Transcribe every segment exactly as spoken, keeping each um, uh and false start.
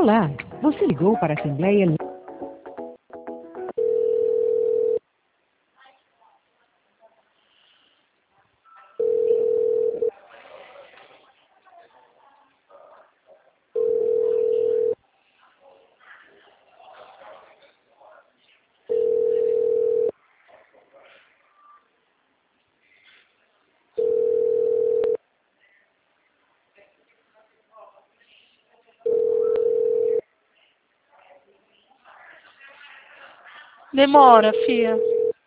Olá, você ligou para a Assembleia... Demora, fia.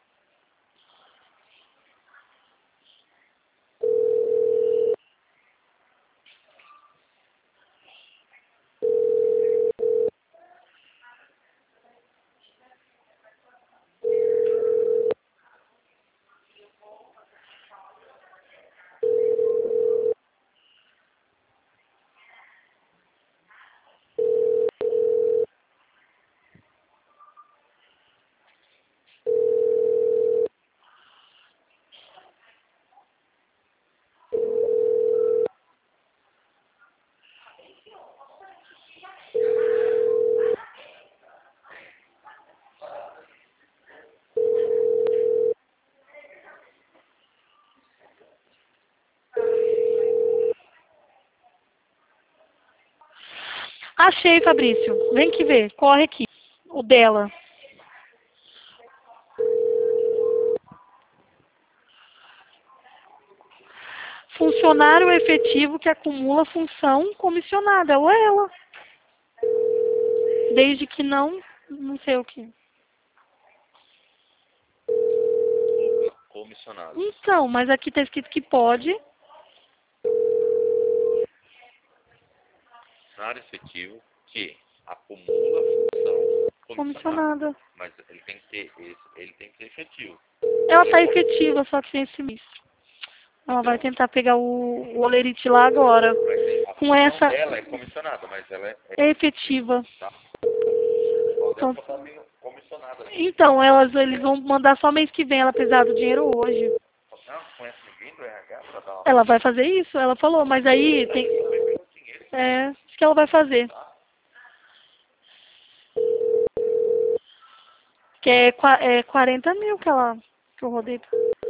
Achei, Fabrício. Vem que ver. Corre aqui. O dela. Funcionário efetivo que acumula função comissionada. Ou ela. Desde que não... Não sei o que. Comissionado. Então, mas aqui está escrito que pode. Funcionário efetivo que acumula função comissionada. Comissionada. Mas ele tem que ter esse, ele tem que ser efetivo. Ela está efetiva, só que sem esse misto. Ela vai tentar pegar o, o olerite lá agora. Mas a Com função essa... dela é comissionada, mas ela é, É efetiva. tá? Então, Ela só tá meio comissionada. Né? então elas, eles vão mandar só mês que vem ela precisar do dinheiro hoje. Não, conhece ninguém do R H pra dar uma... Ela vai fazer isso? Ela falou, mas aí tem... É, isso que ela vai fazer. Que é, qua- é quarenta mil que ela... Que eu rodei.